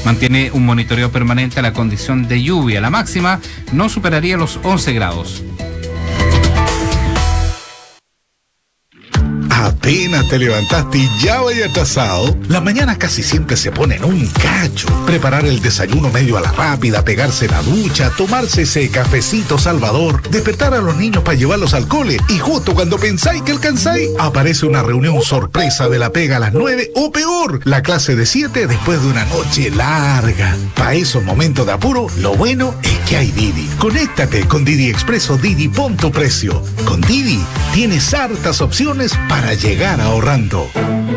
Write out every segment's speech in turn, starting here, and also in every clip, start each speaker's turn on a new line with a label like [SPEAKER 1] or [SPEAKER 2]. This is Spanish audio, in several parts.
[SPEAKER 1] mantiene un monitoreo permanente a la condición de lluvia. La máxima no superaría los 11 grados.
[SPEAKER 2] Apenas te levantaste y ya vaya atrasado. Las mañanas casi siempre se ponen un cacho. Preparar el desayuno medio a la rápida, pegarse la ducha, tomarse ese cafecito salvador, despertar a los niños para llevarlos al cole y justo cuando pensáis que alcanzáis, aparece una reunión sorpresa de la pega a las 9 o peor, la clase de 7 después de una noche larga. Para esos momentos de apuro, lo bueno es que hay Didi. Conéctate con Didi Expreso Didi Punto Precio. Con Didi tienes hartas opciones para llegar ahorrando.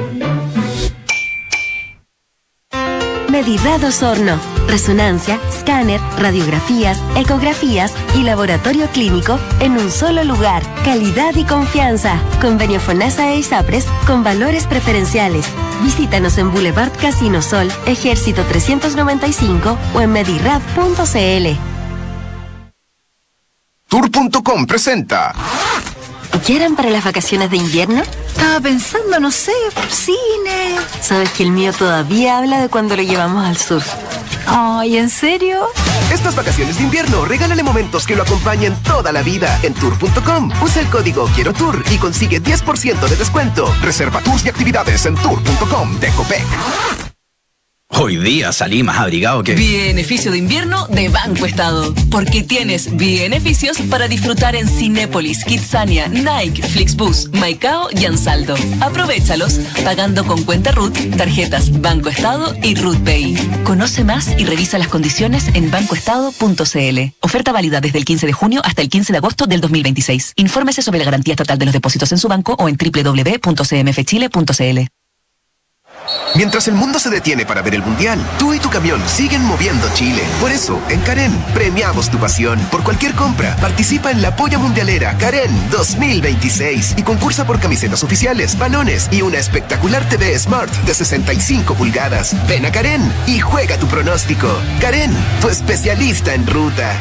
[SPEAKER 3] Medidados Horno. Resonancia, escáner, radiografías, ecografías y laboratorio clínico en un solo lugar. Calidad y confianza. Convenio FONASA e ISAPRES con valores preferenciales. Visítanos en Boulevard Casino Sol, Ejército 395 o en medirad.cl.
[SPEAKER 4] Tour.com presenta.
[SPEAKER 3] ¿Quieran para las vacaciones de invierno?
[SPEAKER 5] Estaba pensando, no sé, cine.
[SPEAKER 3] Sabes que el mío todavía habla de cuando lo llevamos al sur.
[SPEAKER 5] Ay, ¿en serio?
[SPEAKER 4] Estas vacaciones de invierno, regálale momentos que lo acompañen toda la vida en Tour.com. Usa el código Quiero Tour y consigue 10% de descuento. Reserva tours y actividades en Tour.com de Copec.
[SPEAKER 6] Hoy día salí más abrigado que...
[SPEAKER 7] Beneficio de invierno de Banco Estado. Porque tienes beneficios para disfrutar en Cinépolis, Kidzania, Nike, Flixbus, Maicao y Ansaldo. Aprovéchalos pagando con cuenta RUT, tarjetas Banco Estado y RUT Pay. Conoce más y revisa las condiciones en bancoestado.cl. Oferta válida desde el 15 de junio hasta el 15 de agosto del 2026. Infórmese sobre la garantía estatal de los depósitos en su banco o en www.cmfchile.cl.
[SPEAKER 4] Mientras el mundo se detiene para ver el Mundial, tú y tu camión siguen moviendo Chile. Por eso, en Karen, premiamos tu pasión. Por cualquier compra, participa en la Polla Mundialera Karen 2026 y concursa por camisetas oficiales, balones y una espectacular TV Smart de 65 pulgadas. Ven a Karen y juega tu pronóstico. Karen, tu especialista en ruta.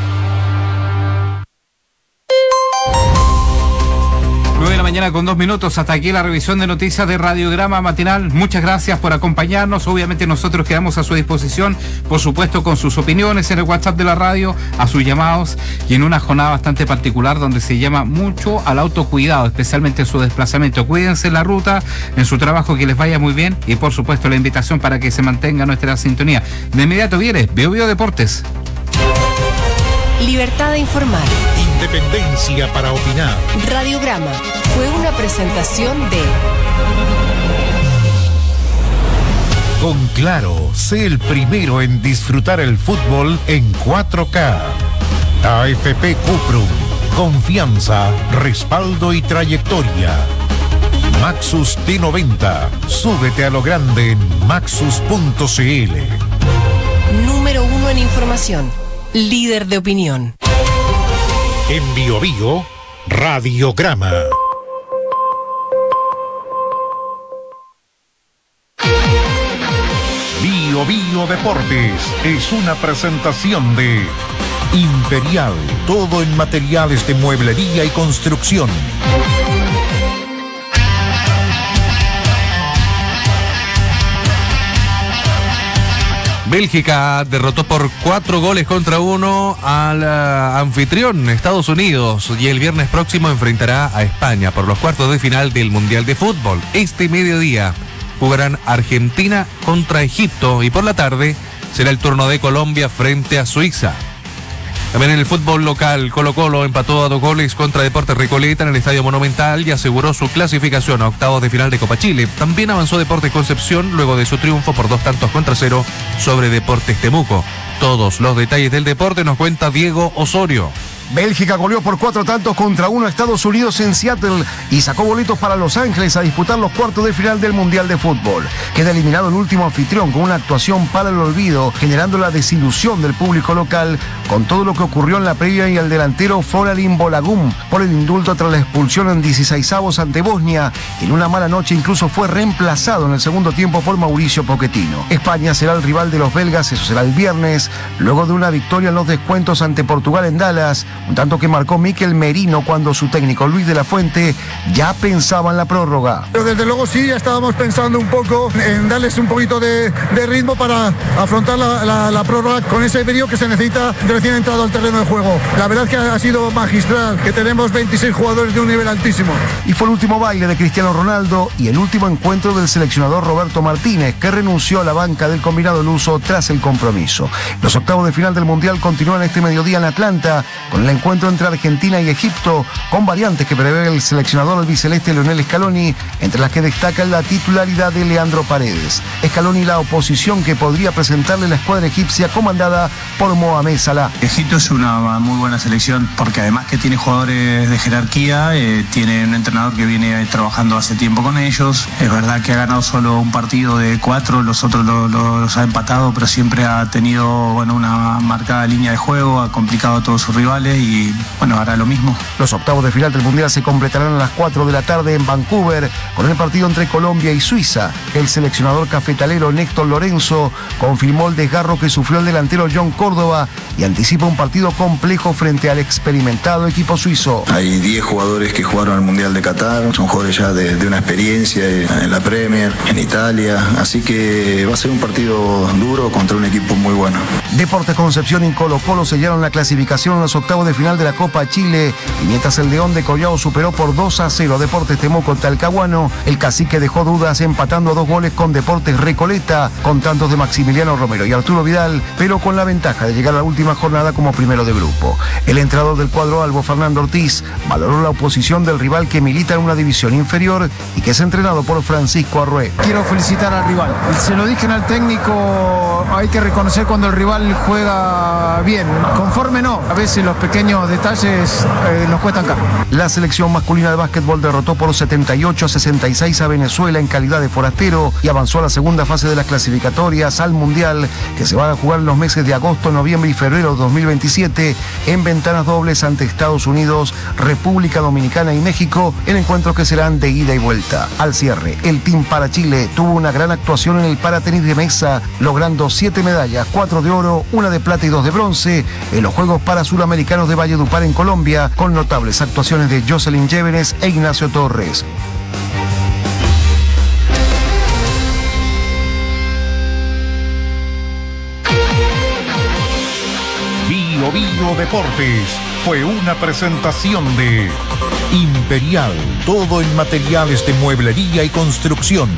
[SPEAKER 1] 9 de la mañana con 2 minutos. Hasta aquí la revisión de noticias de Radiograma Matinal. Muchas gracias por acompañarnos. Obviamente nosotros quedamos a su disposición, por supuesto, con sus opiniones en el WhatsApp de la radio, a sus llamados y en una jornada bastante particular donde se llama mucho al autocuidado, especialmente en su desplazamiento. Cuídense en la ruta, en su trabajo, que les vaya muy bien y, por supuesto, la invitación para que se mantenga nuestra sintonía. De inmediato viene BioBio Deportes.
[SPEAKER 8] Libertad de informar.
[SPEAKER 2] Independencia para opinar.
[SPEAKER 8] Radiograma fue una presentación de...
[SPEAKER 2] Con Claro, sé el primero en disfrutar el fútbol en 4K. AFP Cuprum, confianza, respaldo y trayectoria. Maxus T90, súbete a lo grande en maxus.cl.
[SPEAKER 8] Número 1 en información. Líder de opinión.
[SPEAKER 2] En BioBio, Radiograma. BioBio Deportes es una presentación de Imperial, todo en materiales de mueblería y construcción.
[SPEAKER 9] Bélgica derrotó por 4-1 al anfitrión Estados Unidos y el viernes próximo enfrentará a España por los cuartos de final del Mundial de Fútbol. Este mediodía jugarán Argentina contra Egipto y por la tarde será el turno de Colombia frente a Suiza. También en el fútbol local, Colo-Colo empató a 2 goles contra Deportes Recoleta en el Estadio Monumental y aseguró su clasificación a octavos de final de Copa Chile. También avanzó Deportes Concepción luego de su triunfo por 2-0 sobre Deportes Temuco. Todos los detalles del deporte nos cuenta Diego Osorio.
[SPEAKER 10] Bélgica goleó por 4-1 a Estados Unidos en Seattle y sacó boletos para Los Ángeles a disputar los cuartos de final del Mundial de Fútbol. Queda eliminado el último anfitrión con una actuación para el olvido, generando la desilusión del público local con todo lo que ocurrió en la previa y el delantero Folarin Bolagun por el indulto tras la expulsión en 16avos ante Bosnia. En una mala noche incluso fue reemplazado en el segundo tiempo por Mauricio Pochettino. España será el rival de los belgas, eso será el viernes, luego de una victoria en los descuentos ante Portugal en Dallas. un tanto que marcó Mikel Merino cuando su técnico Luis de la Fuente ya pensaba en la prórroga.
[SPEAKER 11] Pero desde luego sí, ya estábamos pensando un poco en darles un poquito de ritmo para afrontar la prórroga con ese brío que se necesita recién entrado al terreno de juego. La verdad es que ha sido magistral, que tenemos 26 jugadores de un nivel altísimo.
[SPEAKER 10] Y fue el último baile de Cristiano Ronaldo y el último encuentro del seleccionador Roberto Martínez, que renunció a la banca del combinado luso tras el compromiso. Los octavos de final del Mundial continúan este mediodía en Atlanta con el encuentro entre Argentina y Egipto, con variantes que prevé el seleccionador albiceleste Lionel Scaloni, entre las que destaca la titularidad de Leandro Paredes. Scaloni la oposición que podría presentarle la escuadra egipcia comandada por Mohamed Salah.
[SPEAKER 12] Egipto es una muy buena selección porque además que tiene jugadores de jerarquía, tiene un entrenador que viene trabajando hace tiempo con ellos. Es verdad que ha ganado solo un partido de 4, los otros los ha empatado, pero siempre ha tenido una marcada línea de juego, ha complicado a todos sus rivales y hará lo mismo.
[SPEAKER 10] Los octavos de final del Mundial se completarán a las 4 de la tarde en Vancouver con el partido entre Colombia y Suiza. El seleccionador cafetalero Néstor Lorenzo confirmó el desgarro que sufrió el delantero John Córdoba y anticipa un partido complejo frente al experimentado equipo suizo.
[SPEAKER 13] Hay 10 jugadores que jugaron al Mundial de Qatar, son jugadores ya de una experiencia en la Premier, en Italia, así que va a ser un partido duro contra un equipo muy bueno.
[SPEAKER 10] Deportes Concepción y Colo-Colo sellaron la clasificación en los octavos de final de la Copa Chile, y mientras el León de Collao superó por 2-0 a Deportes Temuco Talcahuano, el Cacique dejó dudas empatando a 2 goles con Deportes Recoleta, con tantos de Maximiliano Romero y Arturo Vidal, pero con la ventaja de llegar a la última jornada como primero de grupo. El entrenador del cuadro albo, Fernando Ortiz, valoró la oposición del rival que milita en una división inferior y que es entrenado por Francisco Arrué.
[SPEAKER 14] Quiero felicitar al rival. Se lo dije al técnico, hay que reconocer cuando el rival juega bien. Conforme no, a veces los pequeños detalles nos cuestan caro.
[SPEAKER 10] La selección masculina de básquetbol derrotó por 78-66 a Venezuela en calidad de forastero y avanzó a la segunda fase de las clasificatorias al Mundial, que se van a jugar en los meses de agosto, noviembre y febrero de 2027 en ventanas dobles ante Estados Unidos, República Dominicana y México, en encuentros que serán de ida y vuelta. Al cierre, el Team para Chile tuvo una gran actuación en el paratenis de mesa, logrando 7 medallas, 4 de oro, 1 de plata y 2 de bronce en los Juegos Parasuramericanos de Valledupar en Colombia, con notables actuaciones de Jocelyn Llévenes e Ignacio Torres.
[SPEAKER 2] Bio Deportes fue una presentación de Imperial, todo en materiales de mueblería y construcción.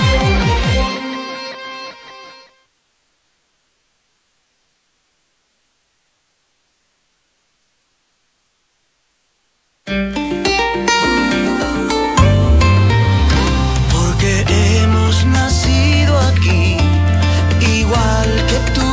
[SPEAKER 15] Porque hemos nacido aquí, igual que tú.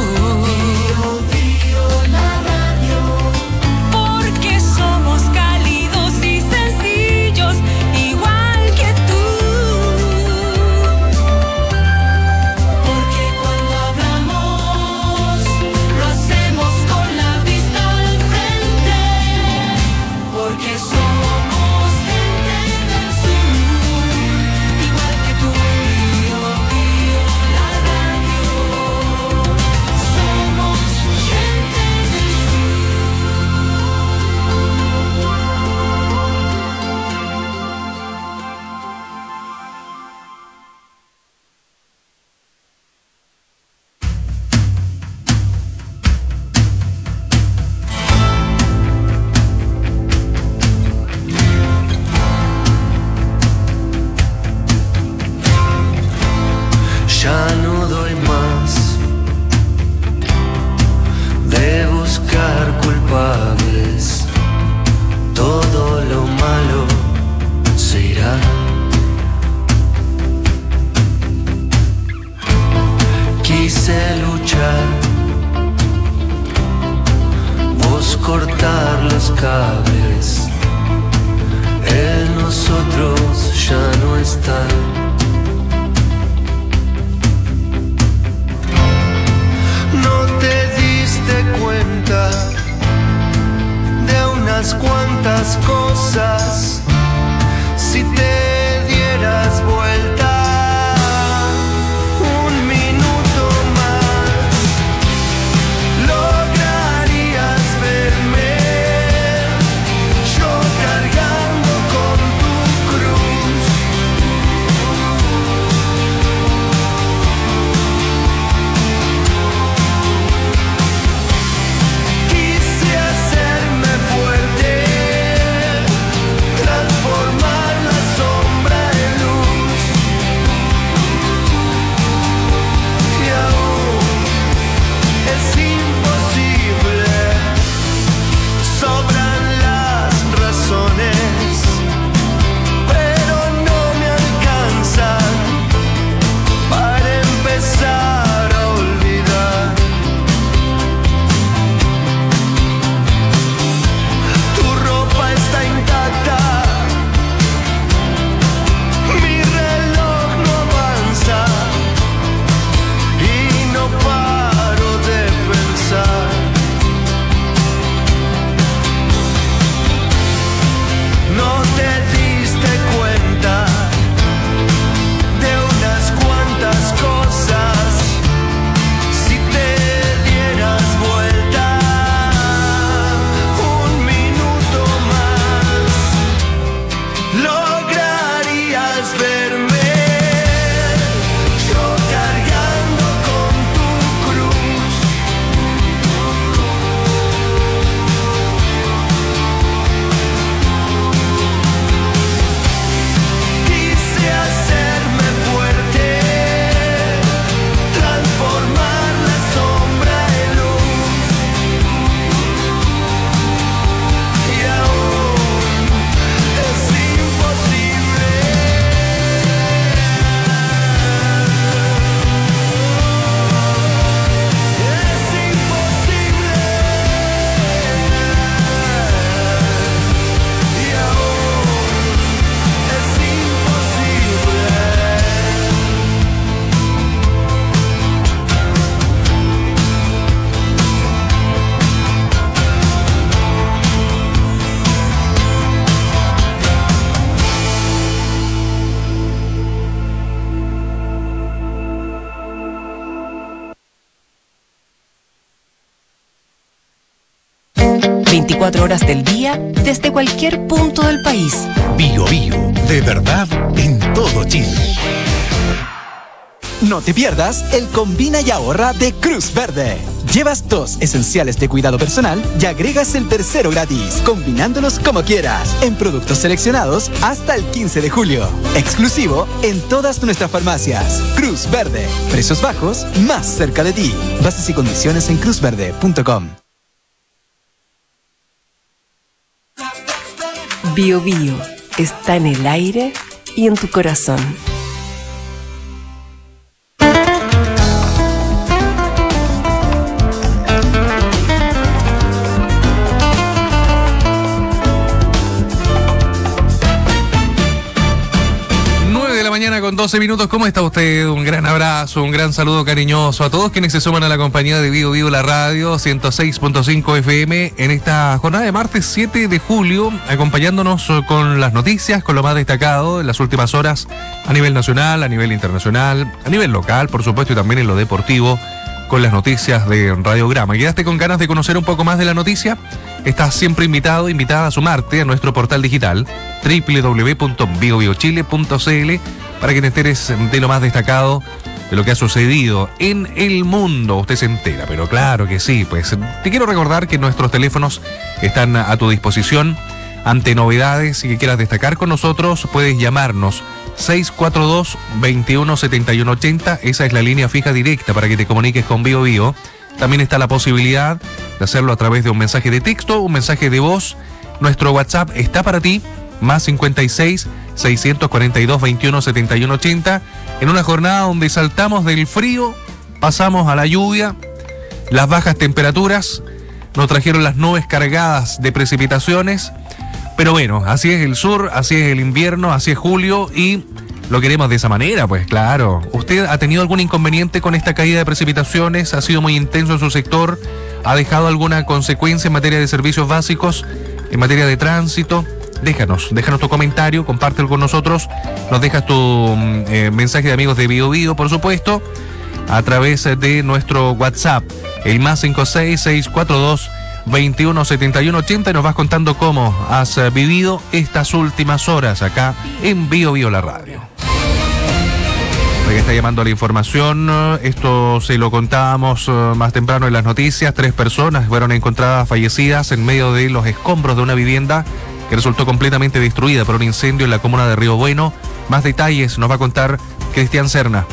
[SPEAKER 16] Lograrías verme
[SPEAKER 8] 24 horas del día, desde cualquier punto del país.
[SPEAKER 2] Bio Bio, de verdad en todo Chile.
[SPEAKER 16] No te pierdas el Combina y Ahorra de Cruz Verde. Llevas 2 esenciales de cuidado personal y agregas el tercero gratis, combinándolos como quieras, en productos seleccionados hasta el 15 de julio. Exclusivo en todas nuestras farmacias. Cruz Verde. Precios bajos, más cerca de ti. Bases y condiciones en cruzverde.com.
[SPEAKER 8] Bio Bio está en el aire y en tu corazón.
[SPEAKER 9] Con 12 minutos, ¿cómo está usted? Un gran abrazo, un gran saludo cariñoso a todos quienes se suman a la compañía de Bio Bio la radio 106.5 FM en esta jornada de martes 7 de julio, acompañándonos con las noticias, con lo más destacado en las últimas horas a nivel nacional, a nivel internacional, a nivel local, por supuesto, y también en lo deportivo, con las noticias de Radiograma. ¿Quedaste con ganas de conocer un poco más de la noticia? Estás siempre invitada a sumarte a nuestro portal digital www.biobiochile.cl para que te enteres de lo más destacado de lo que ha sucedido en el mundo. Usted se entera, pero claro que sí. Pues te quiero recordar que nuestros teléfonos están a tu disposición ante novedades y que quieras destacar con nosotros. Puedes llamarnos 642-217180. Esa es la línea fija directa para que te comuniques con Bio Bio. También está la posibilidad de hacerlo a través de un mensaje de texto, un mensaje de voz. Nuestro WhatsApp está para ti, más 56-642-217180. En una jornada donde saltamos del frío, pasamos a la lluvia, las bajas temperaturas, nos trajeron las nubes cargadas de precipitaciones. Pero bueno, así es el sur, así es el invierno, así es julio y lo queremos de esa manera, pues claro. ¿Usted ha tenido algún inconveniente con esta caída de precipitaciones? ¿Ha sido muy intenso en su sector? ¿Ha dejado alguna consecuencia en materia de servicios básicos? ¿En materia de tránsito? Déjanos tu comentario, compártelo con nosotros. Nos dejas tu mensaje de amigos de Bio Bio, por supuesto, a través de nuestro WhatsApp, el más 56642-217180, y nos vas contando cómo has vivido estas últimas horas acá en Bio Bio la radio. Que está llamando a la información, esto se lo contábamos más temprano en las noticias. 3 personas fueron encontradas fallecidas en medio de los escombros de una vivienda que resultó completamente destruida por un incendio en la comuna de Río Bueno. Más detalles nos va a contar Cristian Serna.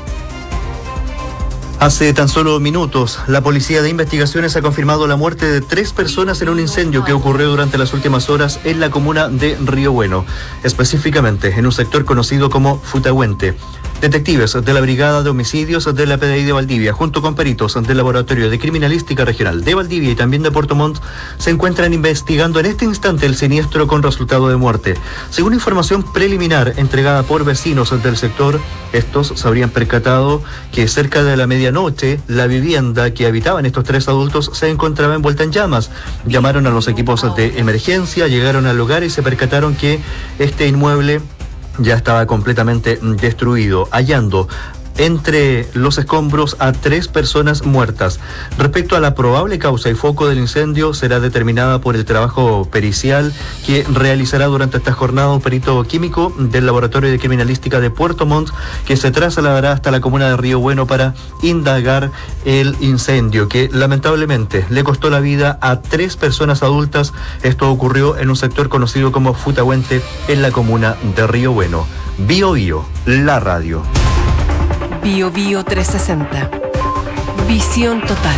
[SPEAKER 17] Hace tan solo minutos, la Policía de Investigaciones ha confirmado la muerte de 3 personas en un incendio que ocurrió durante las últimas horas en la comuna de Río Bueno, específicamente en un sector conocido como Futahuente. Detectives de la Brigada de Homicidios de la PDI de Valdivia, junto con peritos del Laboratorio de Criminalística Regional de Valdivia y también de Puerto Montt, se encuentran investigando en este instante el siniestro con resultado de muerte. Según información preliminar entregada por vecinos del sector, estos se habrían percatado que cerca de la medianoche la vivienda que habitaban estos 3 adultos se encontraba envuelta en llamas. Llamaron a los equipos de emergencia, llegaron al lugar y se percataron que este inmueble ya estaba completamente destruido, hallando entre los escombros a 3 personas muertas. Respecto a la probable causa y foco del incendio, será determinada por el trabajo pericial que realizará durante esta jornada un perito químico del Laboratorio de Criminalística de Puerto Montt, que se trasladará hasta la comuna de Río Bueno para indagar el incendio, que lamentablemente le costó la vida a 3 personas adultas. Esto ocurrió en un sector conocido como Futahuente, en la comuna de Río Bueno. Bio Bio, la radio.
[SPEAKER 8] Bio Bio 360. Visión total.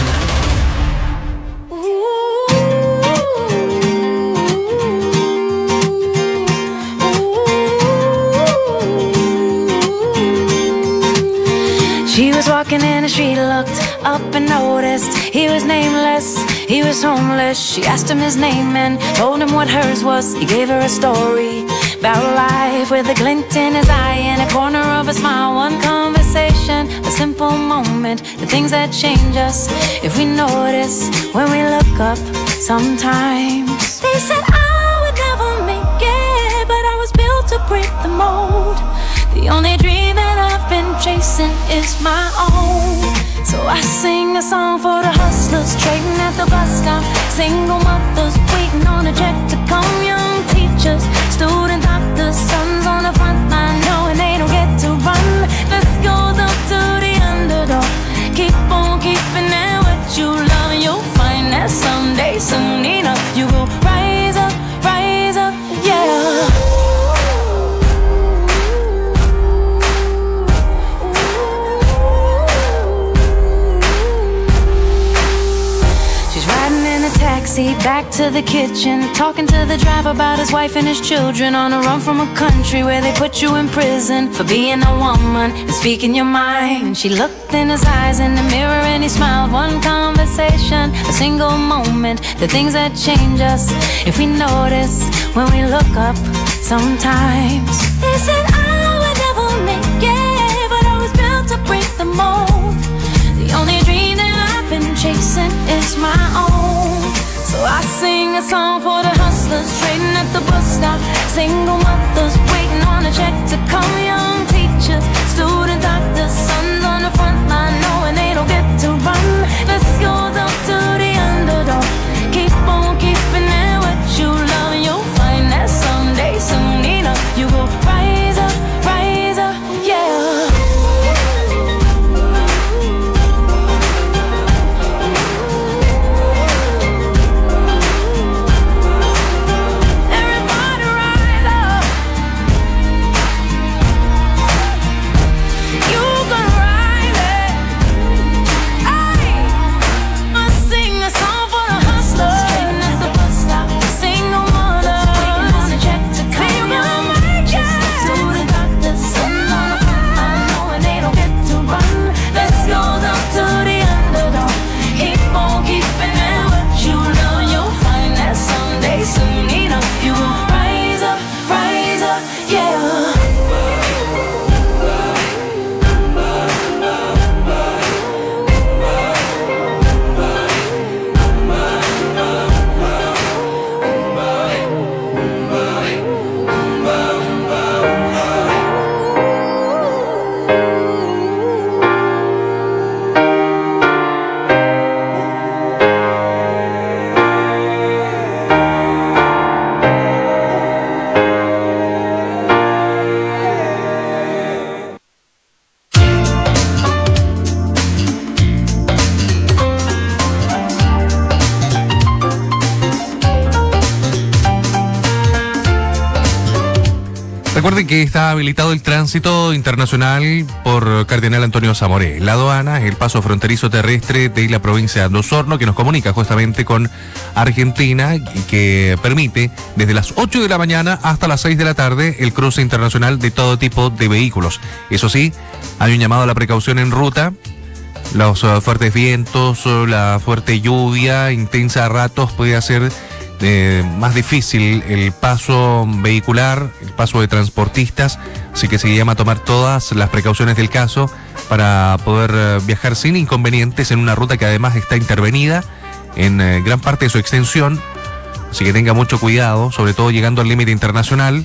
[SPEAKER 18] She was walking in and she looked up and noticed he was nameless, he was homeless. She asked him his name and told him what hers was. He gave her a story about life with a glint in his eye and a corner of a smile. One conversation, a simple moment, the things that change us if we notice when we look up sometimes. They said I would never make it, but I was built to break the mold. The only dream that I've been chasing is my own. So I sing a song for the hustlers trading at the bus stop, Single mothers waiting on a check to come. Young teachers, student doctors, sons on the front line knowing they don't get to run. This goes up to the underdog. Keep on keeping it what you love, and you'll find that someday, soon enough, you will rise up, yeah. Taxi back to the kitchen, talking to the driver about his wife and his children, on a run from a country where they put you in prison for being a woman and speaking your mind. And she looked in his eyes in the mirror and he smiled. One conversation, a single moment, the things that change us if we notice when we look up sometimes. They said I would never make it, but I was built to break the mold. The only dream that I've been chasing is my own. So I sing a song for the hustlers trading at the bus stop. Single mothers waiting on a check to come. Young teachers, student doctors, sons on the front line knowing they don't get to run. This goes up to the underdog. Keep on keeping it what you love, and you'll find that someday, soon enough, you will rise up, yeah.
[SPEAKER 9] Recuerden que está habilitado el tránsito internacional por Cardenal Antonio Zamoré. La aduana es el paso fronterizo terrestre de la provincia de Osorno, que nos comunica justamente con Argentina y que permite desde las 8 de la mañana hasta las 6 de la tarde el cruce internacional de todo tipo de vehículos. Eso sí, hay un llamado a la precaución en ruta. Los fuertes vientos, la fuerte lluvia intensa a ratos puede hacer más difícil el paso vehicular, el paso de transportistas, así que se llama a tomar todas las precauciones del caso para poder viajar sin inconvenientes en una ruta que además está intervenida en gran parte de su extensión, así que tenga mucho cuidado, sobre todo llegando al límite internacional.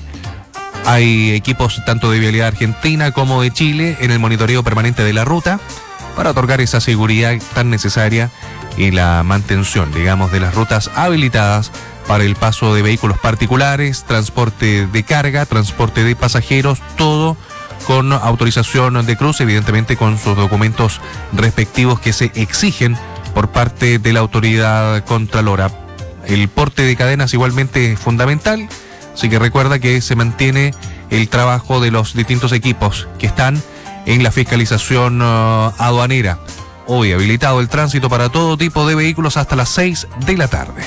[SPEAKER 9] Hay equipos tanto de Vialidad Argentina como de Chile en el monitoreo permanente de la ruta para otorgar esa seguridad tan necesaria y la mantención, digamos, de las rutas habilitadas para el paso de vehículos particulares, transporte de carga, transporte de pasajeros, todo con autorización de cruce, evidentemente con sus documentos respectivos que se exigen por parte de la autoridad contralora. El porte de cadenas igualmente es fundamental, así que recuerda que se mantiene el trabajo de los distintos equipos que están en la fiscalización aduanera. Hoy habilitado el tránsito para todo tipo de vehículos hasta las 6 de la tarde.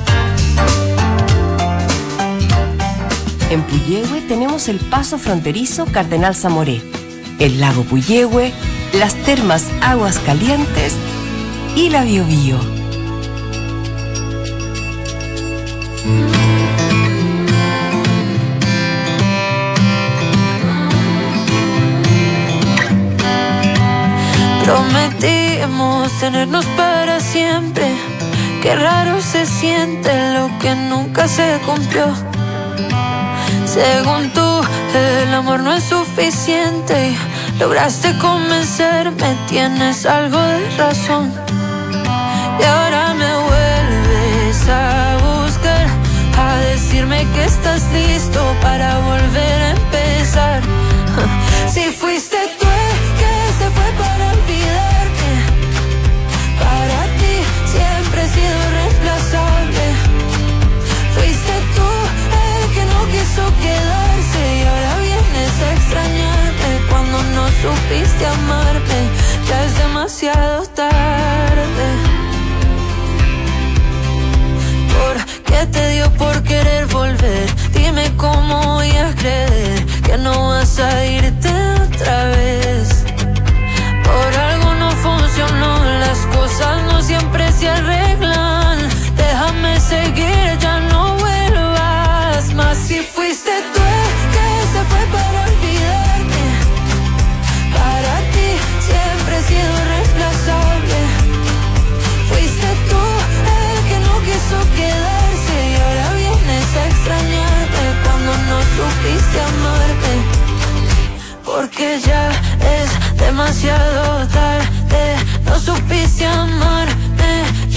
[SPEAKER 8] En Puyehue tenemos el paso fronterizo Cardenal Zamoré, el lago Puyehue, las termas Aguas Calientes y la Biobío.
[SPEAKER 18] Prometimos tenernos para siempre. Qué raro se siente lo que nunca se cumplió. Según tú, el amor no es suficiente. Lograste convencerme, tienes algo de razón. Y ahora me vuelves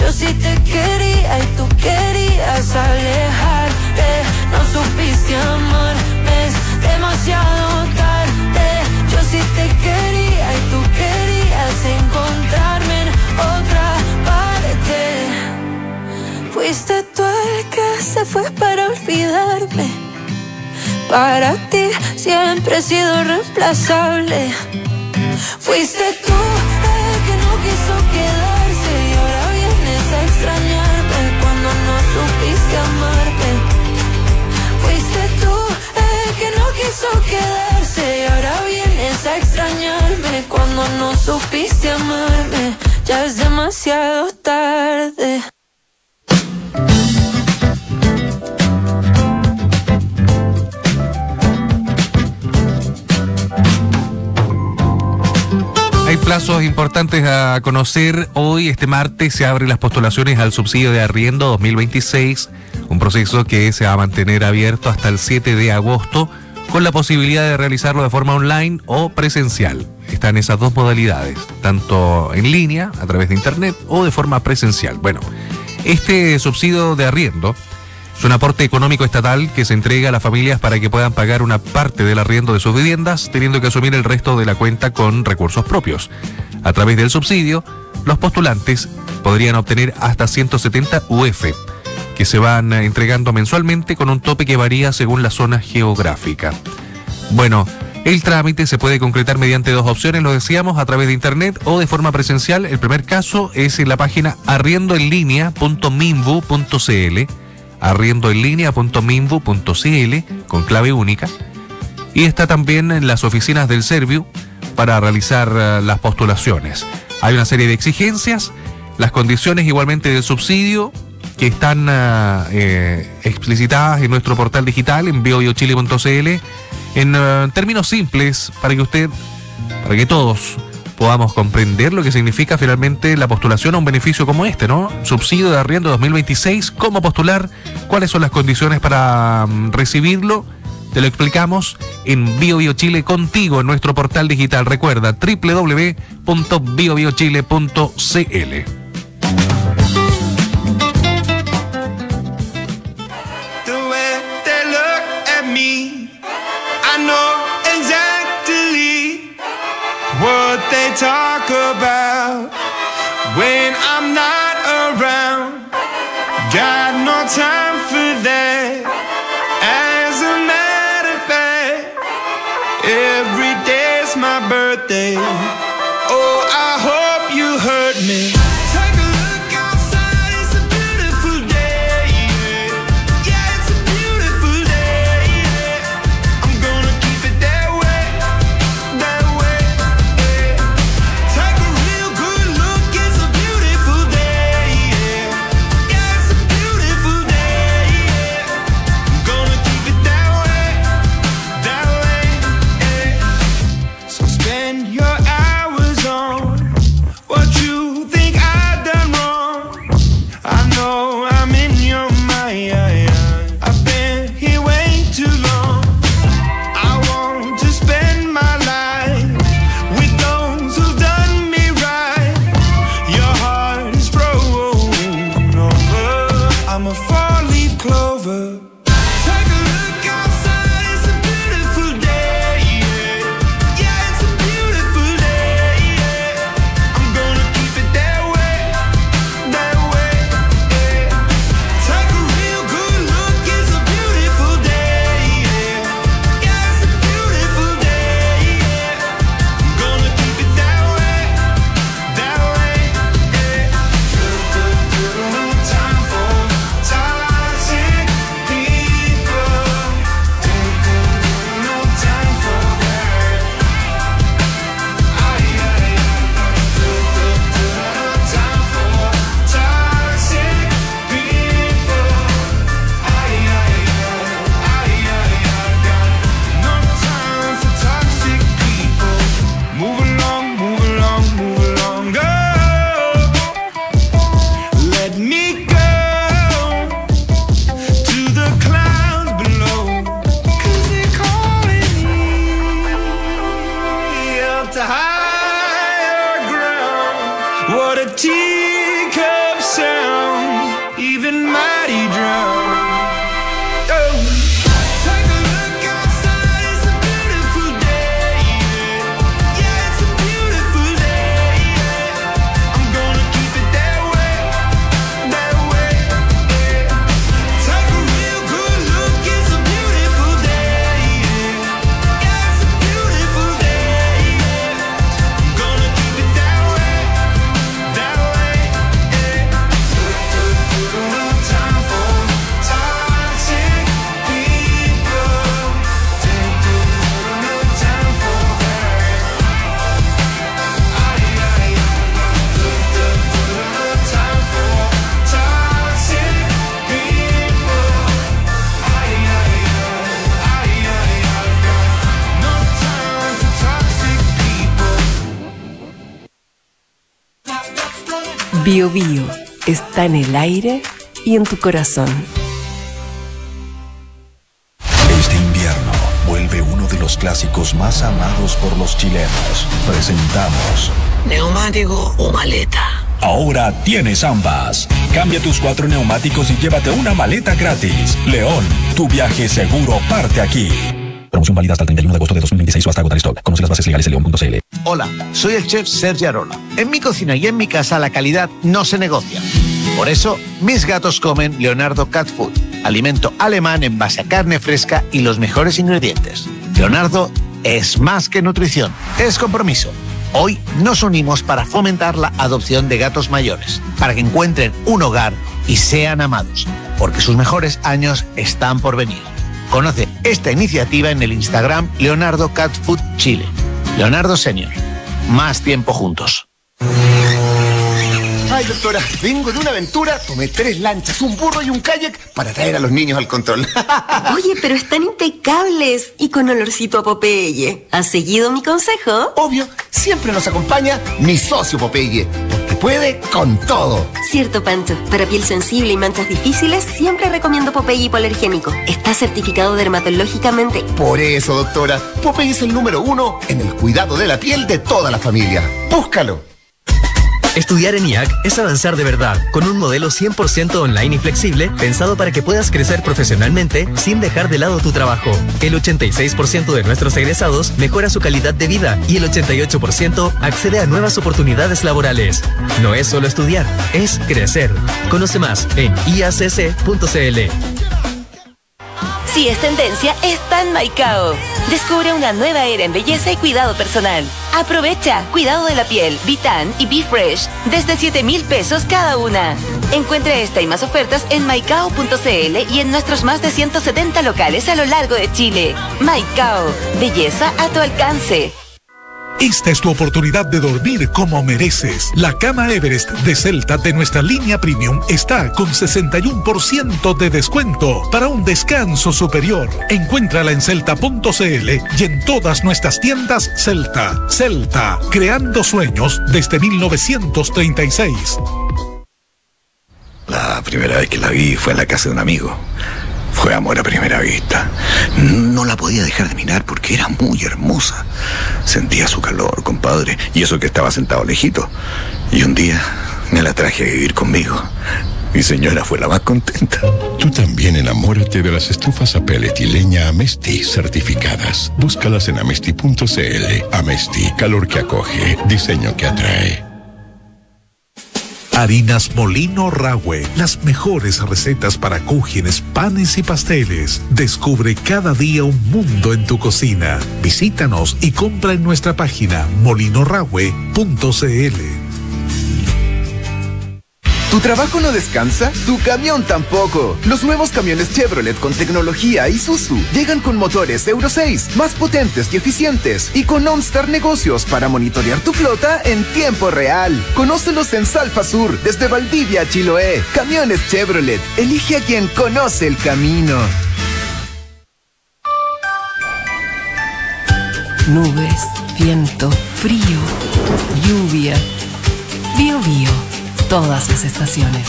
[SPEAKER 18] Yo sí te quería y tú querías alejarte. No supiste amarme, es demasiado tarde. Yo sí te quería y tú querías encontrarme en otra parte. Fuiste tú el que se fue para olvidarme. Para ti siempre he sido reemplazable. Fuiste tú el que no quiso quedarse y ahora vienes a extrañarme cuando no supiste amarme. Fuiste tú el que no quiso quedarse y ahora vienes a extrañarme cuando no supiste amarme. Ya es demasiado tarde.
[SPEAKER 9] Hay plazos importantes a conocer. Hoy, este martes, se abren las postulaciones al subsidio de arriendo 2026, un proceso que se va a mantener abierto hasta el 7 de agosto, con la posibilidad de realizarlo de forma online o presencial. Están esas dos modalidades, tanto en línea, a través de internet, o de forma presencial. Bueno, este subsidio de arriendo es un aporte económico estatal que se entrega a las familias para que puedan pagar una parte del arriendo de sus viviendas, teniendo que asumir el resto de la cuenta con recursos propios. A través del subsidio, los postulantes podrían obtener hasta 170 UF, que se van entregando mensualmente con un tope que varía según la zona geográfica. Bueno, el trámite se puede concretar mediante dos opciones, lo decíamos, a través de internet o de forma presencial. El primer caso es en la página arriendoenlinea.minbu.cl, arriendoenlinea.minbu.cl, con clave única, y está también en las oficinas del Serviu para realizar las postulaciones. Hay una serie de exigencias, las condiciones igualmente del subsidio, que están explicitadas en nuestro portal digital en biobiochile.cl, en términos simples, para que todos podamos comprender lo que significa finalmente la postulación a un beneficio como este, ¿no? Subsidio de arriendo 2026, cómo postular, cuáles son las condiciones para recibirlo. Te lo explicamos en BioBioChile contigo en nuestro portal digital. Recuerda, www.biobiochile.cl.
[SPEAKER 15] What they talk about when I'm not around. Got no time for that. As a matter of fact, every day's my birthday. Oh, I hope you heard me. Take a look outside, it's a beautiful day. Yeah, it's a beautiful day. I'm gonna keep it that way, that way. and mighty drum. Oh.
[SPEAKER 8] Bio Bio está en el aire y en tu corazón.
[SPEAKER 2] Este invierno vuelve uno de los clásicos más amados por los chilenos. Presentamos
[SPEAKER 19] ¿neumático o maleta?
[SPEAKER 2] Ahora tienes ambas. Cambia tus 4 neumáticos y llévate una maleta gratis. León, tu viaje seguro parte aquí. Promoción válida hasta el 31 de agosto de 2026 o hasta agotar stock. Conoce las bases legales en leon.cl.
[SPEAKER 20] Hola, soy el chef Sergi Arola. En mi cocina y en mi casa la calidad no se negocia. Por eso, mis gatos comen Leonardo Cat Food, alimento alemán en base a carne fresca y los mejores ingredientes. Leonardo es más que nutrición, es compromiso. Hoy nos unimos para fomentar la adopción de gatos mayores, para que encuentren un hogar y sean amados, porque sus mejores años están por venir. Conoce esta iniciativa en el Instagram Leonardo Cat Food Chile. Leonardo Senior. Más tiempo juntos.
[SPEAKER 21] Ay, doctora, vengo de una aventura. Tomé 3 lanchas, un burro y un kayak para traer a los niños al control.
[SPEAKER 3] Oye, pero están impecables y con olorcito a Popeye. ¿Has seguido mi consejo?
[SPEAKER 21] Obvio, siempre nos acompaña mi socio Popeye, porque puede con todo.
[SPEAKER 3] Cierto, Pancho. Para piel sensible y manchas difíciles, siempre recomiendo Popeye hipoalergénico. Está certificado dermatológicamente.
[SPEAKER 21] Por eso, doctora, Popeye es el número 1 en el cuidado de la piel de toda la familia. Búscalo.
[SPEAKER 22] Estudiar en IAC es avanzar de verdad, con un modelo 100% online y flexible, pensado para que puedas crecer profesionalmente sin dejar de lado tu trabajo. El 86% de nuestros egresados mejora su calidad de vida y el 88% accede a nuevas oportunidades laborales. No es solo estudiar, es crecer. Conoce más en iacc.cl.
[SPEAKER 7] Si es tendencia, está en Maicao. Descubre una nueva era en belleza y cuidado personal. Aprovecha cuidado de la piel, Vitan y Be Fresh desde 7,000 pesos cada una. Encuentra esta y más ofertas en maicao.cl y en nuestros más de 170 locales a lo largo de Chile. Maicao, belleza a tu alcance.
[SPEAKER 2] Esta es tu oportunidad de dormir como mereces. La cama Everest de Celta de nuestra línea premium está con 61% de descuento para un descanso superior. Encuéntrala en celta.cl y en todas nuestras tiendas Celta. Celta, creando sueños desde 1936.
[SPEAKER 23] La primera vez que la vi fue en la casa de un amigo. Fue amor a primera vista. No la podía dejar de mirar porque era muy hermosa. Sentía su calor, compadre, y eso que estaba sentado lejito. Y un día me la traje a vivir conmigo. Mi señora fue la más contenta.
[SPEAKER 24] Tú también enamórate de las estufas a pellet y leña Amesti certificadas. Búscalas en amesti.cl. Amesti, calor que acoge, diseño que atrae.
[SPEAKER 2] Harinas Molino Rahue, las mejores recetas para cúgenes, panes y pasteles. Descubre cada día un mundo en tu cocina. Visítanos y compra en nuestra página molinorahue.cl.
[SPEAKER 4] ¿Tu trabajo no descansa? Tu camión tampoco. Los nuevos camiones Chevrolet con tecnología Isuzu llegan con motores Euro 6, más potentes y eficientes, y con OnStar Negocios para monitorear tu flota en tiempo real. Conócelos en Salfa Sur, desde Valdivia a Chiloé. Camiones Chevrolet. Elige a quien conoce el camino.
[SPEAKER 8] Nubes, viento, frío, lluvia. Bio Bio. Todas las estaciones.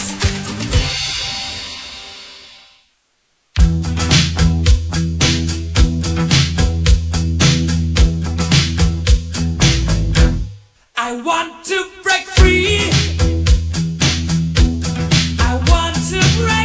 [SPEAKER 15] I want to break free. I want to break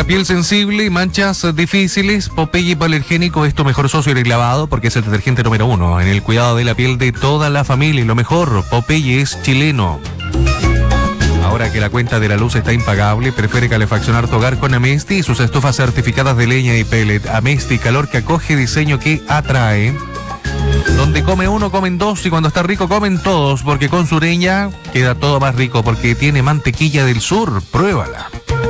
[SPEAKER 9] piel sensible y manchas difíciles, Popeye Hipoalergénico es tu mejor socio en el lavado porque es el detergente número 1 en el cuidado de la piel de toda la familia. Y lo mejor, Popeye es chileno. Ahora que la cuenta de la luz está impagable, prefiere calefaccionar tu hogar con Amesti y sus estufas certificadas de leña y pellet. Amesti, calor que acoge, diseño que atrae. Donde come uno, comen dos, y cuando está rico comen todos, porque con Sureña queda todo más rico, porque tiene mantequilla del sur. Pruébala.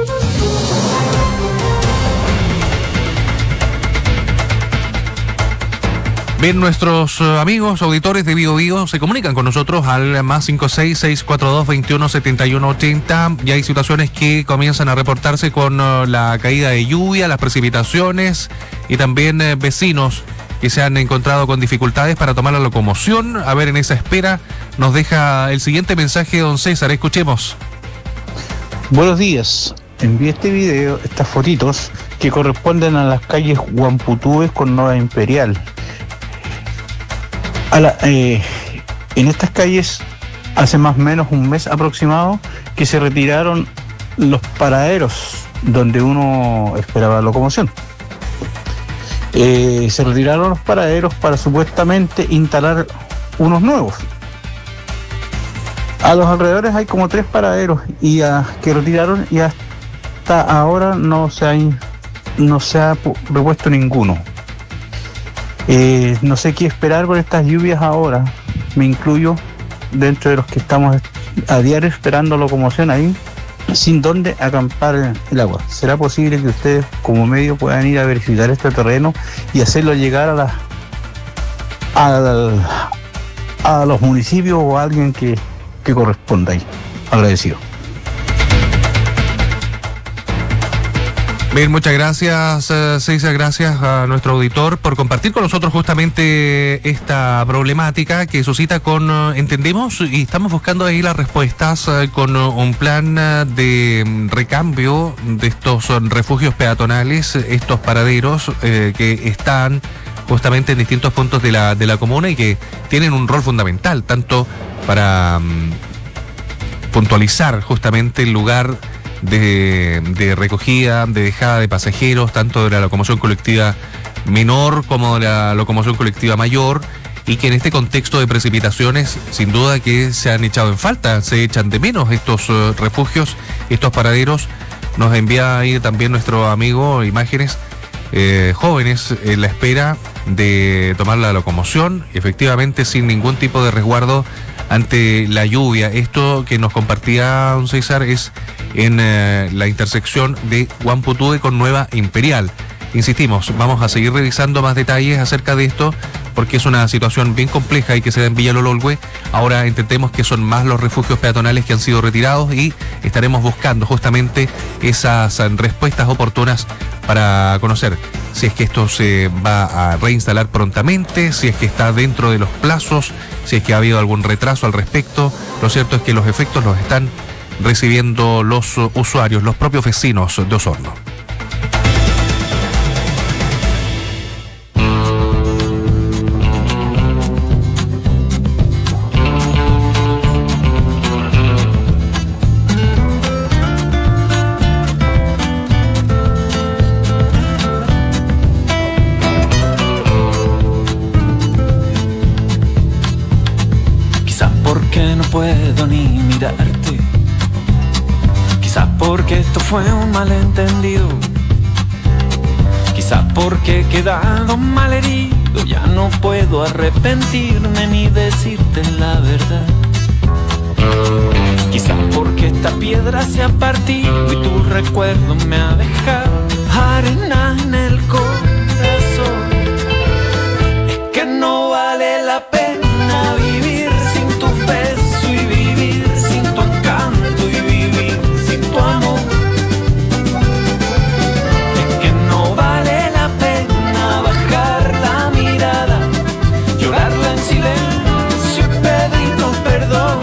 [SPEAKER 9] Bien, nuestros amigos auditores de Bio Bio se comunican con nosotros al más 56642217180. Y hay situaciones que comienzan a reportarse con la caída de lluvia, las precipitaciones y también vecinos que se han encontrado con dificultades para tomar la locomoción. A ver, en esa espera nos deja el siguiente mensaje don César. Escuchemos.
[SPEAKER 1] Buenos días. Envié este video, estas fotitos que corresponden a las calles Guamputúes con Nueva Imperial. En estas calles, hace más o menos un mes aproximado, que se retiraron los paraderos donde uno esperaba la locomoción. Se retiraron los paraderos para supuestamente instalar unos nuevos. A los alrededores hay como 3 paraderos que retiraron y hasta ahora no se ha repuesto ninguno. No sé qué esperar por estas lluvias ahora. Me incluyo dentro de los que estamos a diario esperando locomoción ahí, sin dónde acampar el agua. ¿Será posible que ustedes como medio puedan ir a verificar este terreno y hacerlo llegar a los municipios o a alguien que corresponda ahí? Agradecido.
[SPEAKER 9] Bien, muchas gracias, César, gracias a nuestro auditor por compartir con nosotros justamente esta problemática que suscita entendemos y estamos buscando ahí las respuestas con un plan de recambio de estos refugios peatonales, estos paraderos que están justamente en distintos puntos de la comuna y que tienen un rol fundamental, tanto para puntualizar justamente el lugar de recogida, de dejada de pasajeros, tanto de la locomoción colectiva menor como de la locomoción colectiva mayor, y que en este contexto de precipitaciones sin duda que se han echado en falta, se echan de menos estos refugios, estos paraderos. Nos envía ahí también nuestro amigo imágenes jóvenes en la espera de tomar la locomoción, efectivamente sin ningún tipo de resguardo ante la lluvia. Esto que nos compartía don César es en la intersección de Guamputúe con Nueva Imperial. Insistimos, vamos a seguir revisando más detalles acerca de esto porque es una situación bien compleja y que se da en Villa Lololgüe. Ahora entendemos que son más los refugios peatonales que han sido retirados y estaremos buscando justamente esas respuestas oportunas para conocer si es que esto se va a reinstalar prontamente, si es que está dentro de los plazos, si es que ha habido algún retraso al respecto. Lo cierto es que los efectos los están recibiendo los usuarios, los propios vecinos de Osorno.
[SPEAKER 5] Quizás porque no puedo ni mirarte, quizás porque esto fue un malentendido, quizás porque he quedado malherido, ya no puedo arrepentirme ni decirte la verdad. Quizás porque esta piedra se ha partido y tu recuerdo me ha dejado arena en el corazón. Es que no vale la pena vivir sin tu beso y vivir sin tu encanto y vivir sin tu amor. Es que no vale la pena bajar la mirada, llorarla en silencio y pedirnos perdón.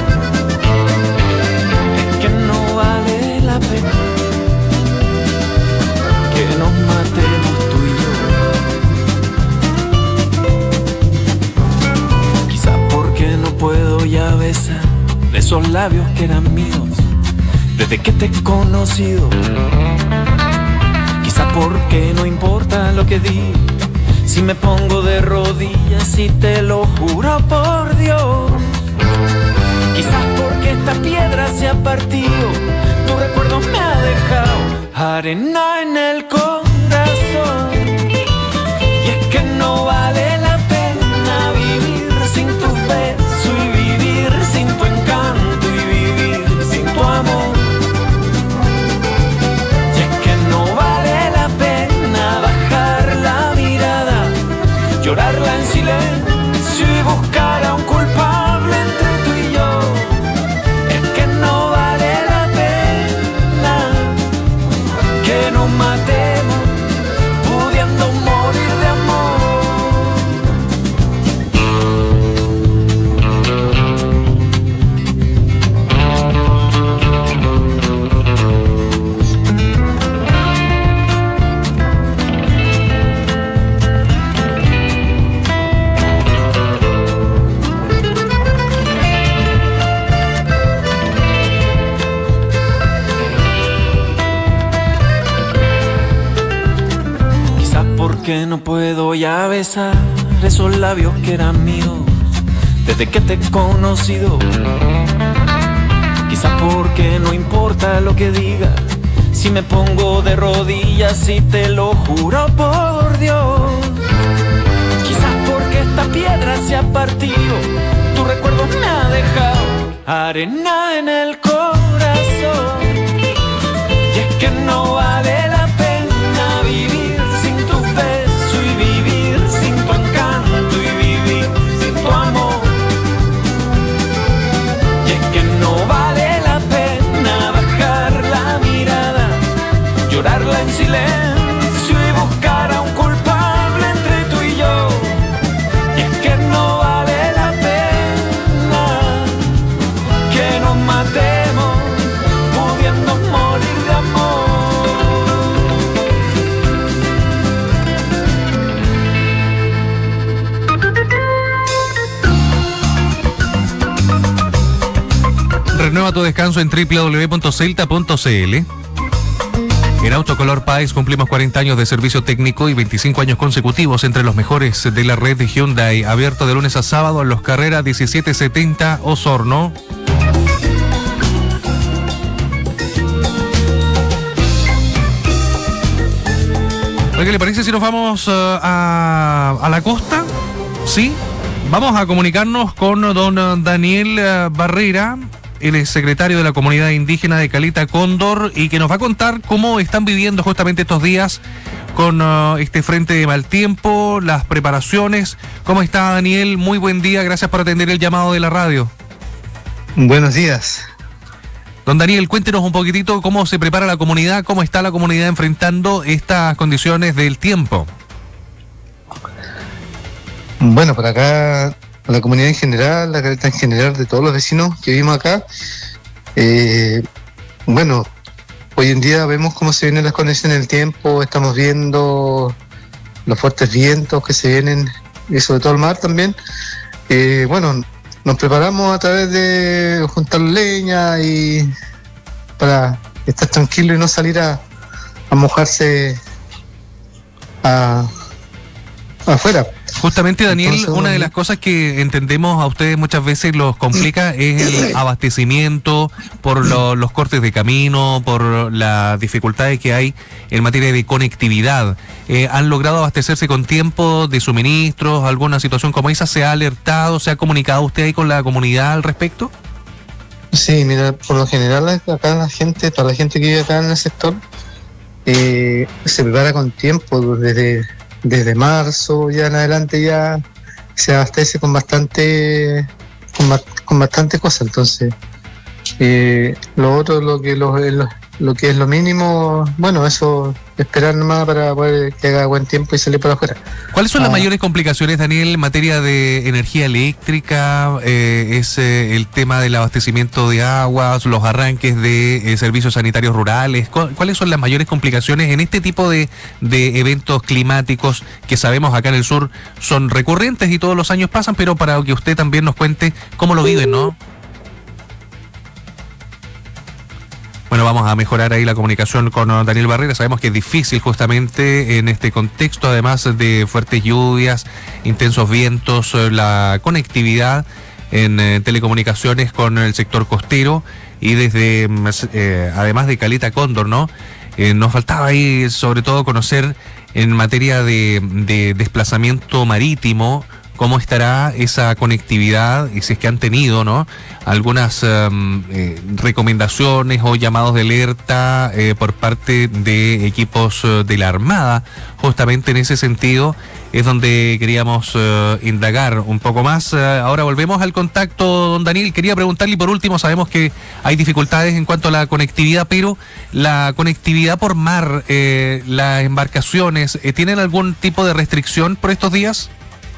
[SPEAKER 5] Es que no vale la pena que nos matemos tú y yo. Quizás porque no puedo ya besar esos labios que eran míos desde que te he conocido. Quizá porque no importa lo que diga, si me pongo de rodillas y te lo juro por Dios. Quizás porque esta piedra se ha partido, tu recuerdo me ha dejado arena en el corazón. Y es que no vale la pena vivir sin tu beso y vivir sin tu encanto y vivir sin tu amor. Y es que no vale la pena bajar la mirada, llorarla en silencio y buscar a un culpable entre tú y yo. Es que no vale la pena que nos matemos pudiendo morir de amor. Que no puedo ya besar esos labios que eran míos desde que te he conocido. Quizás porque no importa lo que diga, si me pongo de rodillas y te lo juro por Dios. Quizás porque esta piedra se ha partido, tu recuerdo me ha dejado arena en el corazón. Y es que no vale la pena vivir sin tu beso y vivir sin tu encanto y vivir sin tu amor. Y es que no vale la pena bajar la mirada, llorarla en silencio y buscar a un culpable entre tú y yo. Y es que no vale la pena que nos matemos pudiendo morir de amor.
[SPEAKER 9] Renueva tu descanso en www.celta.cl. En Autocolor Páez cumplimos 40 años de servicio técnico y 25 años consecutivos entre los mejores de la red de Hyundai. Abierto de lunes a sábado en Los Carreras 1770 Osorno. ¿Qué le parece si nos vamos a la costa? ¿Sí? Vamos a comunicarnos con don Daniel Barrera. Él es secretario de la comunidad indígena de Caleta Cóndor y que nos va a contar cómo están viviendo justamente estos días con este frente de mal tiempo, las preparaciones. ¿Cómo está, Daniel? Muy buen día, gracias por atender el llamado de la radio.
[SPEAKER 6] Buenos días.
[SPEAKER 9] Don Daniel, cuéntenos un poquitito cómo se prepara la comunidad, cómo está la comunidad enfrentando estas condiciones del tiempo.
[SPEAKER 6] Bueno, por acá, la comunidad en general, la Caleta en general, de todos los vecinos que vivimos acá, bueno, hoy en día vemos cómo se vienen las condiciones del tiempo, estamos viendo los fuertes vientos que se vienen, y sobre todo el mar también. Bueno, nos preparamos a través de juntar leña y para estar tranquilo y no salir a mojarse afuera.
[SPEAKER 9] Justamente, Daniel,
[SPEAKER 6] Entonces,
[SPEAKER 9] una de las cosas que entendemos a ustedes muchas veces los complica es el abastecimiento por los cortes de camino, por las dificultades que hay en materia de conectividad. ¿Han logrado abastecerse con tiempo de suministros? ¿Alguna situación como esa se ha alertado, se ha comunicado usted ahí con la comunidad al respecto?
[SPEAKER 6] Sí, mira, por lo general acá toda la gente que vive acá en el sector se prepara con tiempo, desde marzo ya en adelante ya se abastece con bastante cosas. Entonces lo otro, lo que es lo mínimo, bueno, eso esperar nomás para poder que haga buen tiempo y salir para afuera.
[SPEAKER 9] ¿Cuáles son las mayores complicaciones, Daniel, en materia de energía eléctrica? ¿Es el tema del abastecimiento de aguas, los arranques de servicios sanitarios rurales? ¿Cuáles son las mayores complicaciones en este tipo de eventos climáticos que sabemos acá en el sur son recurrentes y todos los años pasan, pero para que usted también nos cuente cómo lo viven, ¿no? Bueno, vamos a mejorar ahí la comunicación con Daniel Barrera. Sabemos que es difícil justamente en este contexto, además de fuertes lluvias, intensos vientos, la conectividad en telecomunicaciones con el sector costero y desde, además de Caleta Cóndor, ¿no? Nos faltaba ahí sobre todo conocer en materia de desplazamiento marítimo, cómo estará esa conectividad y si es que han tenido, ¿no?, algunas recomendaciones o llamados de alerta por parte de equipos de la Armada. Justamente en ese sentido es donde queríamos indagar un poco más. Ahora volvemos al contacto, don Daniel. Quería preguntarle, y por último, sabemos que hay dificultades en cuanto a la conectividad, pero la conectividad por mar, las embarcaciones, ¿tienen algún tipo de restricción por estos días?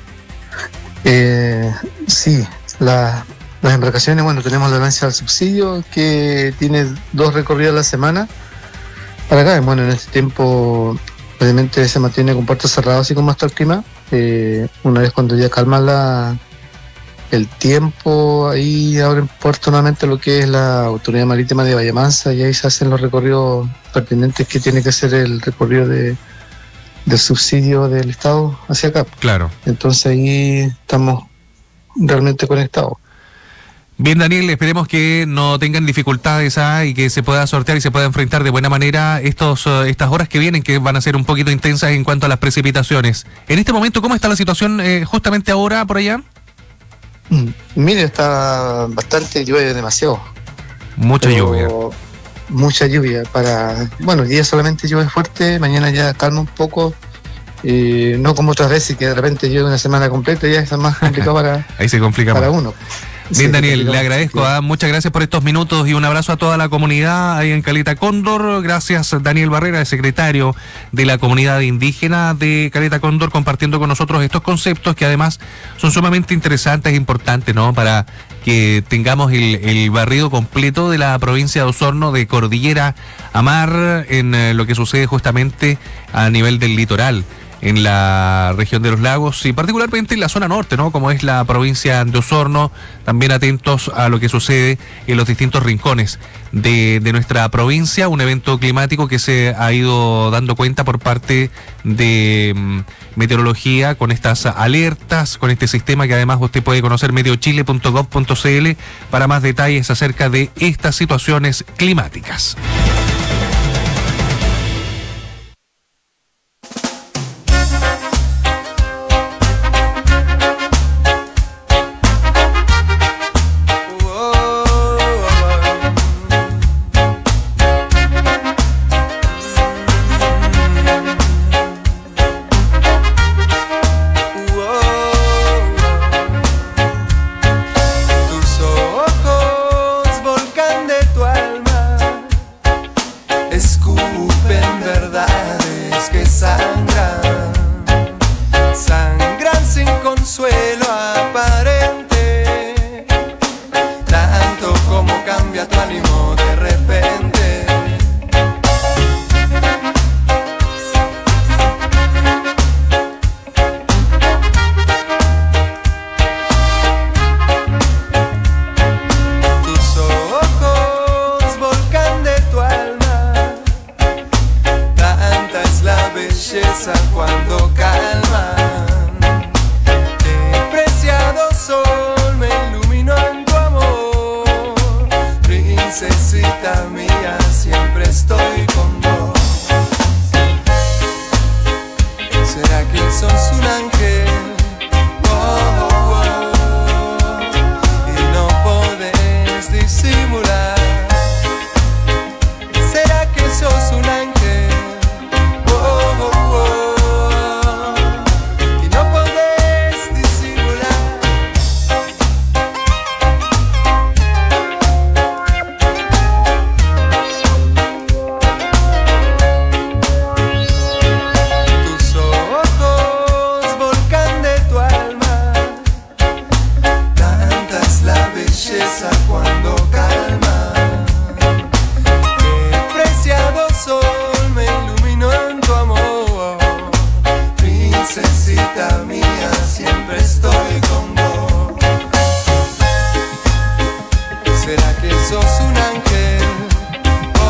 [SPEAKER 6] Sí, las embarcaciones, bueno, tenemos la lancha del subsidio que tiene 2 recorridos a la semana. Para acá, bueno, en este tiempo obviamente se mantiene con puertos cerrados así como está el clima. Una vez cuando ya calma el tiempo, ahí abren puerto nuevamente lo que es la Autoridad Marítima de Bahía Mansa y ahí se hacen los recorridos pertinentes que tiene que hacer el recorrido del subsidio del Estado hacia acá.
[SPEAKER 9] Claro.
[SPEAKER 6] Entonces ahí estamos realmente conectados.
[SPEAKER 9] Bien, Daniel, esperemos que no tengan dificultades y que se pueda sortear y se pueda enfrentar de buena manera estas horas que vienen, que van a ser un poquito intensas en cuanto a las precipitaciones. En este momento, ¿cómo está la situación justamente ahora por allá?
[SPEAKER 6] Mire, está bastante, llueve demasiado.
[SPEAKER 9] Mucha lluvia.
[SPEAKER 6] Mucha lluvia. Bueno, hoy día solamente llueve fuerte, mañana ya calma un poco. No como otras veces que de repente llueve una semana completa y ya es más complicado
[SPEAKER 9] ahí se complica
[SPEAKER 6] para
[SPEAKER 9] más.
[SPEAKER 6] uno.
[SPEAKER 9] Bien, Daniel, le agradezco. Muchas gracias por estos minutos y un abrazo a toda la comunidad ahí en Caleta Cóndor. Gracias, Daniel Barrera, el secretario de la comunidad indígena de Caleta Cóndor, compartiendo con nosotros estos conceptos que además son sumamente interesantes e importantes, ¿no?, para que tengamos el barrido completo de la provincia de Osorno, de cordillera a mar, en lo que sucede justamente a nivel del litoral, en la región de los lagos y particularmente en la zona norte, ¿no?, como es la provincia de Osorno. También atentos a lo que sucede en los distintos rincones de nuestra provincia, un evento climático que se ha ido dando cuenta por parte de meteorología con estas alertas, con este sistema que además usted puede conocer, meteochile.gov.cl, para más detalles acerca de estas situaciones climáticas.
[SPEAKER 15] ¿Será que sos un ángel? Oh,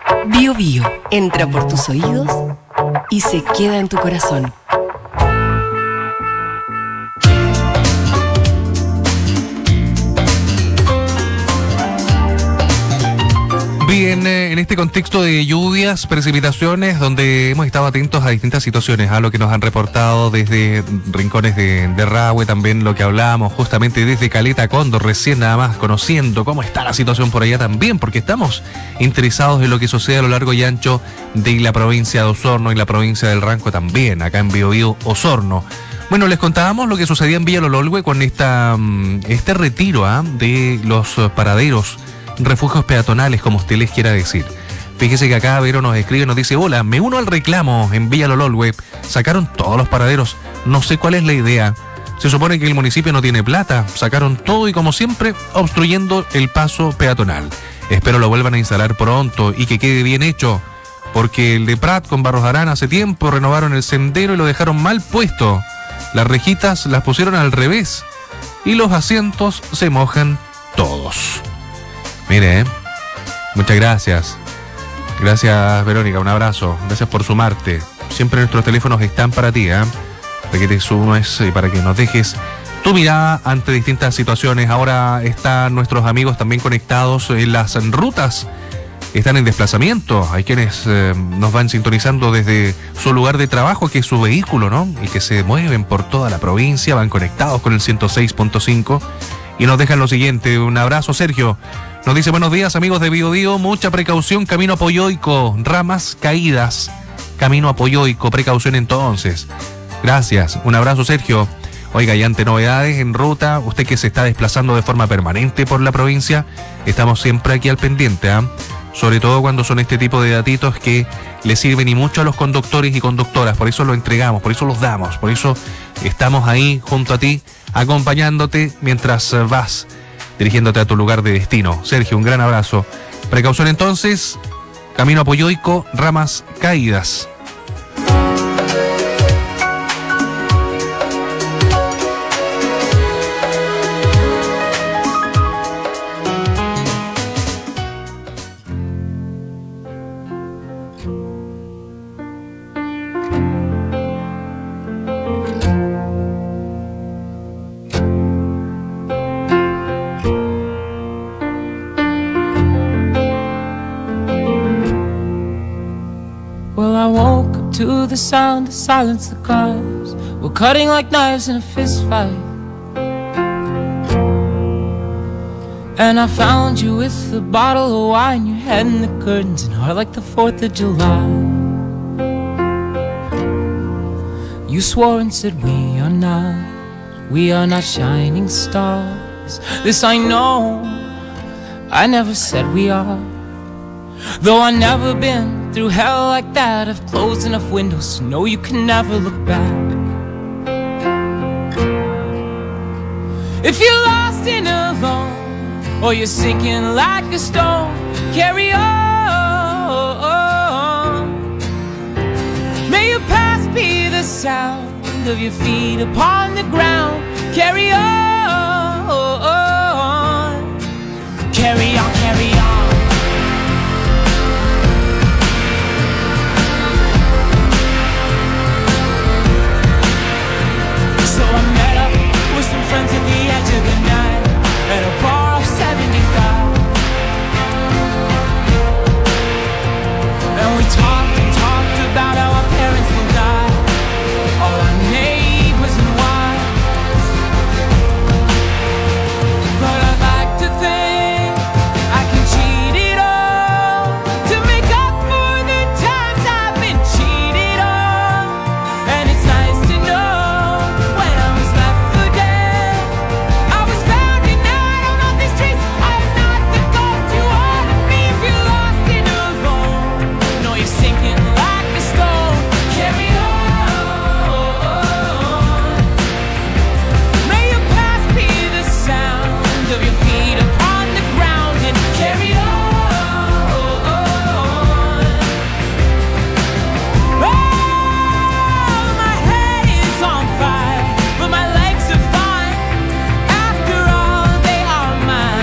[SPEAKER 8] Bio Bio entra por tus oídos y se queda en tu corazón.
[SPEAKER 9] Bien, en este contexto de lluvias, precipitaciones, donde hemos estado atentos a distintas situaciones, a lo que nos han reportado desde rincones de Rahue, también lo que hablábamos justamente desde Caleta Cóndor, recién nada más conociendo cómo está la situación por allá también, porque estamos interesados en lo que sucede a lo largo y ancho de la provincia de Osorno y la provincia del Ranco también, acá en Biobío Osorno. Bueno, les contábamos lo que sucedía en Villa Lololhue con este retiro de los paraderos, refugios peatonales, como usted les quiera decir. Fíjese que acá Vero nos escribe, nos dice: hola, me uno al reclamo en Villa Lololhue. Sacaron todos los paraderos, no sé cuál es la idea. Se supone que el municipio no tiene plata, sacaron todo y como siempre obstruyendo el paso peatonal. Espero lo vuelvan a instalar pronto y que quede bien hecho, porque el de Prat con Barros Arana hace tiempo renovaron el sendero y lo dejaron mal puesto. Las rejitas las pusieron al revés y los asientos se mojan todos. Mire, muchas gracias. Gracias, Verónica, un abrazo. Gracias por sumarte. Siempre nuestros teléfonos están para ti, para que te sumes y para que nos dejes tu mirada ante distintas situaciones. Ahora están nuestros amigos también conectados en las rutas. Están en desplazamiento. Hay quienes nos van sintonizando desde su lugar de trabajo, que es su vehículo, ¿no? Y que se mueven por toda la provincia, van conectados con el 106.5 y nos dejan lo siguiente. Un abrazo, Sergio. Nos dice: buenos días, amigos de Biobío, mucha precaución, camino a Poyoico, ramas caídas, camino a Poyoico, precaución entonces. Gracias, un abrazo, Sergio. Oiga, y ante novedades en ruta, usted que se está desplazando de forma permanente por la provincia, estamos siempre aquí al pendiente, sobre todo cuando son este tipo de datitos que le sirven y mucho a los conductores y conductoras. Por eso lo entregamos, por eso los damos, por eso estamos ahí junto a ti, acompañándote mientras vas dirigiéndote a tu lugar de destino. Sergio, un gran abrazo. Precaución entonces, camino a Poyoico, ramas caídas.
[SPEAKER 5] To the sound to silence the cars. We're cutting like knives in a fist fight. And I found you with a bottle of wine, your head in the curtains and heart like the 4th of July. You swore and said we are not shining stars. This I know, I never said we are. Though I've never been through hell like that, I've closed enough windows to know you can never look back. If you're lost and alone, or you're sinking like a stone, carry on. May your past be the sound of your feet upon the ground. Carry on. Carry on, carry on.